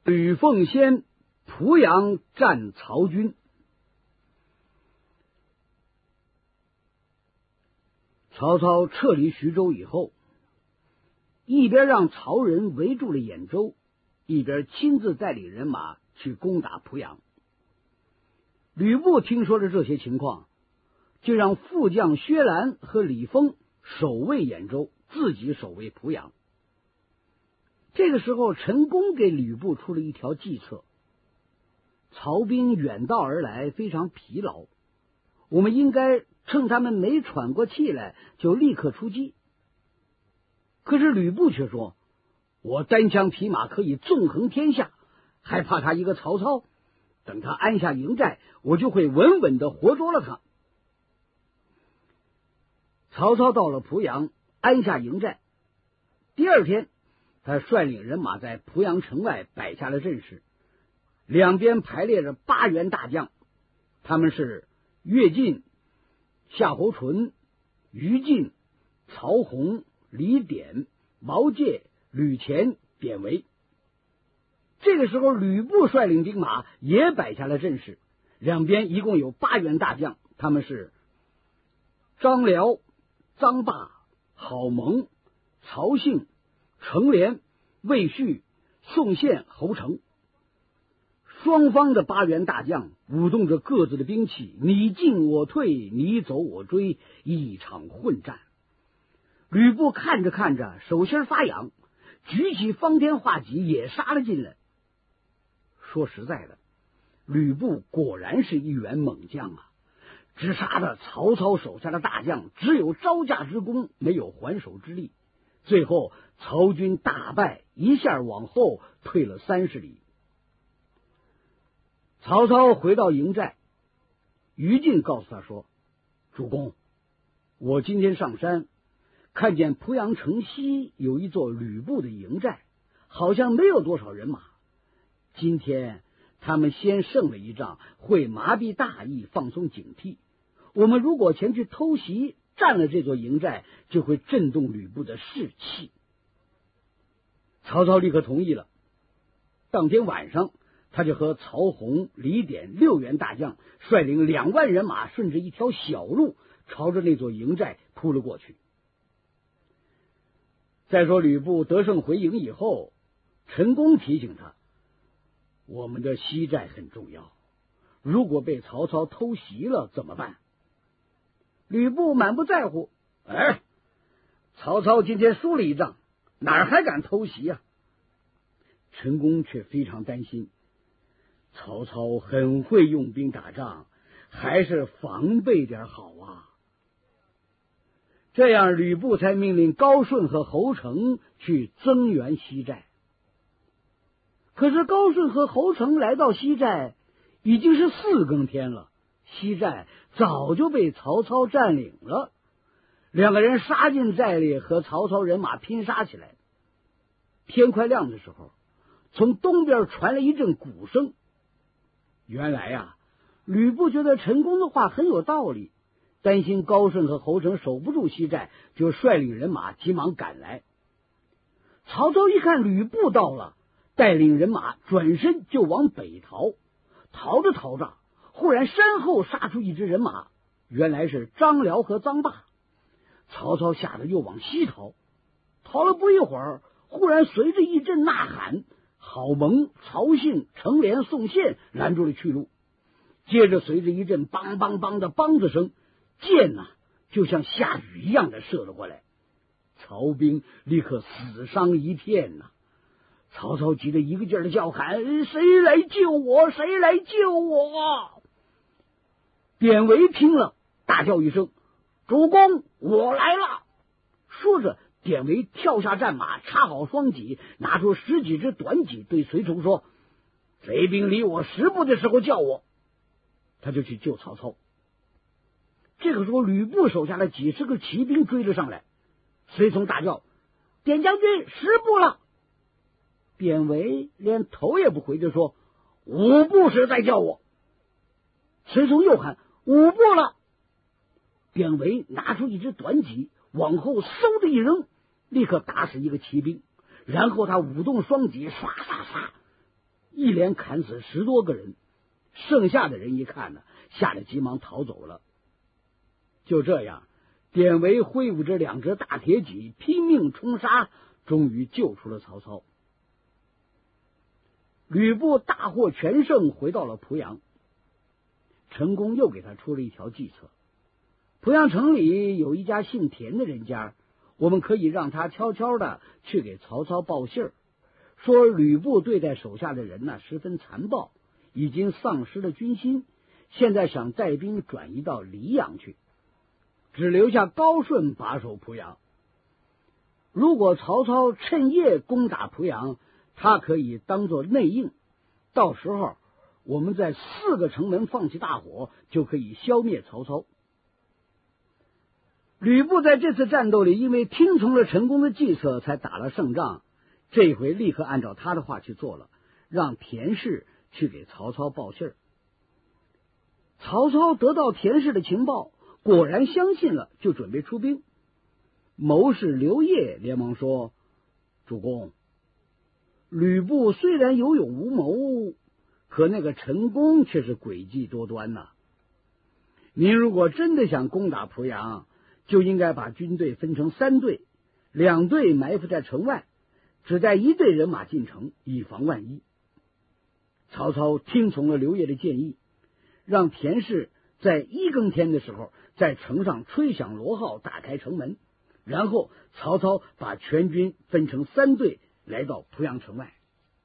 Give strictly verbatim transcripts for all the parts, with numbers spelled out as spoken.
吕奉先濮阳战曹军。曹操撤离徐州以后，一边让曹人围住了兖州，一边亲自带领人马去攻打濮阳。吕布听说了这些情况，就让副将薛兰和李丰守卫兖州，自己守卫濮阳。这个时候，陈宫给吕布出了一条计策：曹兵远道而来，非常疲劳，我们应该趁他们没喘过气来，就立刻出击。可是吕布却说：我单枪匹马可以纵横天下，还怕他一个曹操？等他安下营寨，我就会稳稳的活捉了他。曹操到了濮阳，安下营寨。第二天，他率领人马在濮阳城外摆下了阵势，两边排列着八员大将，他们是乐进、夏侯淳、于禁、曹洪、李典、毛玠、吕虔、典韦。这个时候，吕布率领兵马也摆下了阵势，两边一共有八员大将，他们是张辽、臧霸、郝萌、曹信、程连、魏续、宋宪、侯成。双方的八员大将舞动着各自的兵器，你进我退，你走我追，一场混战。吕布看着看着，手心发痒，举起方天画戟也杀了进来。说实在的，吕布果然是一员猛将啊！直杀的曹操手下的大将只有招架之功，没有还手之力。最后曹军大败，一下往后退了三十里。曹操回到营寨，于禁告诉他说：主公，我今天上山，看见濮阳城西有一座吕布的营寨，好像没有多少人马。今天他们先胜了一仗，会麻痹大意，放松警惕。我们如果前去偷袭，占了这座营寨，就会震动吕布的士气。曹操立刻同意了。当天晚上，他就和曹洪、李典六员大将率领两万人马，顺着一条小路，朝着那座营寨扑了过去。再说吕布得胜回营以后，陈宫提醒他，我们的西寨很重要，如果被曹操偷袭了怎么办？吕布满不在乎，哎，曹操今天输了一仗，哪儿还敢偷袭啊？陈宫却非常担心，曹操很会用兵打仗，还是防备点好啊。这样，吕布才命令高顺和侯成去增援西寨。可是高顺和侯成来到西寨，已经是四更天了，西寨早就被曹操占领了。两个人杀进寨里，和曹操人马拼杀起来。天快亮的时候，从东边传来一阵鼓声。原来呀、啊，吕布觉得陈宫的话很有道理，担心高顺和侯成守不住西寨，就率领人马急忙赶来。曹操一看吕布到了，带领人马转身就往北逃。逃着逃着，忽然身后杀出一支人马，原来是张辽和臧霸。曹操吓得又往西逃，逃了不一会儿，忽然随着一阵呐喊，郝萌、曹信、程连、宋宪拦住了去路。接着随着一阵梆梆梆的梆子声，箭呐、啊、就像下雨一样的射了过来，曹兵立刻死伤一片呐、啊。曹操急得一个劲儿的叫喊：谁来救我，谁来救我！典韦听了大叫一声：主公，我来了！说着，典韦跳下战马，插好双戟，拿出十几支短戟，对随从说：贼兵离我十步的时候叫我。他就去救曹操。这个时候，吕布手下的几十个骑兵追了上来，随从大叫：典将军，十步了！典韦连头也不回的说：五步时再叫我。随从又喊：五步了！典韦拿出一支短戟，往后嗖的一扔，立刻打死一个骑兵，然后他舞动双戟，唰唰唰， 一连砍死十多个人，剩下的人一看呢，吓得急忙逃走了。就这样，典韦挥舞着两只大铁戟，拼命冲杀，终于救出了曹操。吕布大获全胜，回到了濮阳。陈宫又给他出了一条计策：濮阳城里有一家姓田的人家，我们可以让他悄悄的去给曹操报信儿，说吕布对待手下的人呢十分残暴，已经丧失了军心，现在想带兵转移到黎阳去，只留下高顺把守濮阳。如果曹操趁夜攻打濮阳，他可以当作内应，到时候我们在四个城门放起大火，就可以消灭曹操。吕布在这次战斗里，因为听从了陈宫的计策，才打了胜仗。这回立刻按照他的话去做了，让田氏去给曹操报信儿。曹操得到田氏的情报，果然相信了，就准备出兵。谋士刘烨连忙说：主公，吕布虽然有勇无谋，可那个陈宫却是诡计多端呐、啊。您如果真的想攻打濮阳，就应该把军队分成三队，两队埋伏在城外，只带一队人马进城，以防万一。曹操听从了刘烨的建议，让田氏在一更天的时候在城上吹响锣号，打开城门，然后曹操把全军分成三队来到濮阳城外。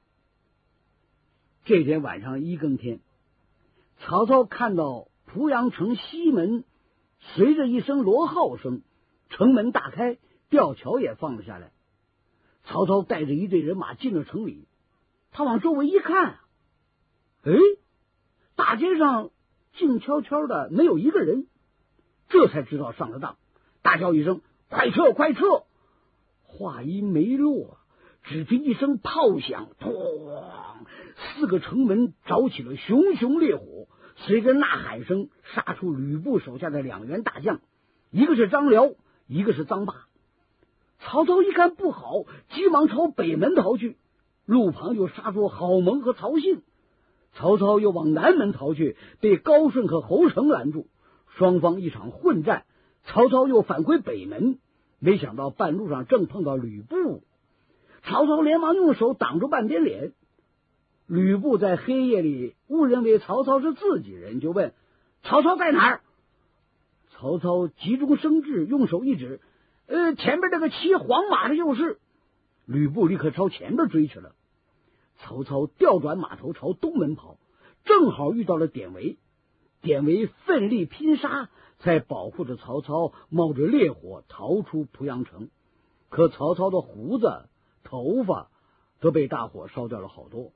这天晚上一更天，曹操看到濮阳城西门随着一声锣号声，城门大开，吊桥也放了下来。曹操带着一队人马进了城里，他往周围一看，哎，大街上静悄悄的，没有一个人，这才知道上了当，大叫一声：快撤快撤！话音没落，只听一声炮响，砰！四个城门着起了熊熊烈火，随着呐喊声杀出吕布手下的两员大将，一个是张辽，一个是臧霸。曹操一看不好，急忙朝北门逃去，路旁就杀出郝萌和曹信。曹操又往南门逃去，被高顺和侯成拦住，双方一场混战。曹操又返回北门，没想到半路上正碰到吕布，曹操连忙用手挡住半边脸。吕布在黑夜里误认为曹操是自己人，就问曹操在哪儿。曹操急中生智，用手一指，呃，前边这个骑黄马的就是。吕布立刻朝前边追去了。曹操调转马头朝东门跑，正好遇到了典韦。典韦奋力拼杀，才保护着曹操冒着烈火逃出濮阳城。可曹操的胡子、头发都被大火烧掉了好多。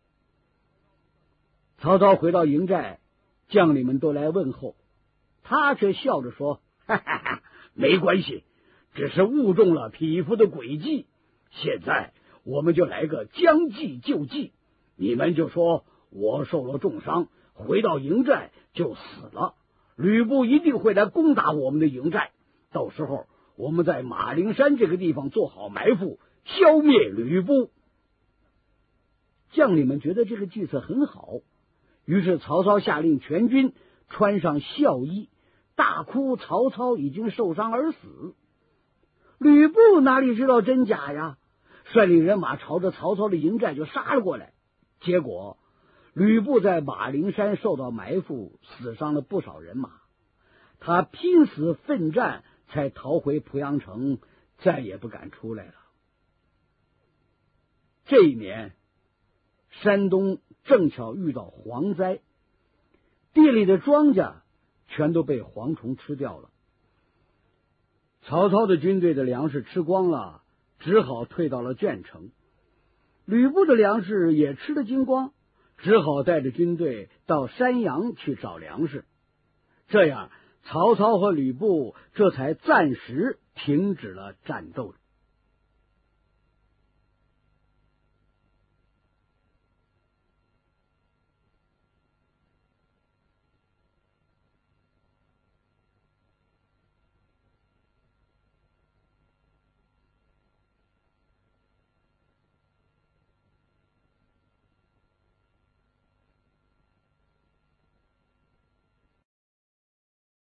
曹操回到营寨，将领们都来问候，他却笑着说：哈哈哈，没关系，只是误中了匹夫的诡计。现在我们就来个将计就计，你们就说我受了重伤，回到营寨就死了，吕布一定会来攻打我们的营寨，到时候我们在马陵山这个地方做好埋伏，消灭吕布。将领们觉得这个计策很好，于是曹操下令全军穿上孝衣，大哭曹操已经受伤而死。吕布哪里知道真假呀，率领人马朝着曹操的营寨就杀了过来。结果吕布在马陵山受到埋伏，死伤了不少人马。他拼死奋战，才逃回濮阳城，再也不敢出来了。这一年，山东正巧遇到蝗灾，地里的庄稼全都被蝗虫吃掉了。曹操的军队的粮食吃光了，只好退到了鄄城。吕布的粮食也吃得精光，只好带着军队到山阳去找粮食。这样，曹操和吕布这才暂时停止了战斗。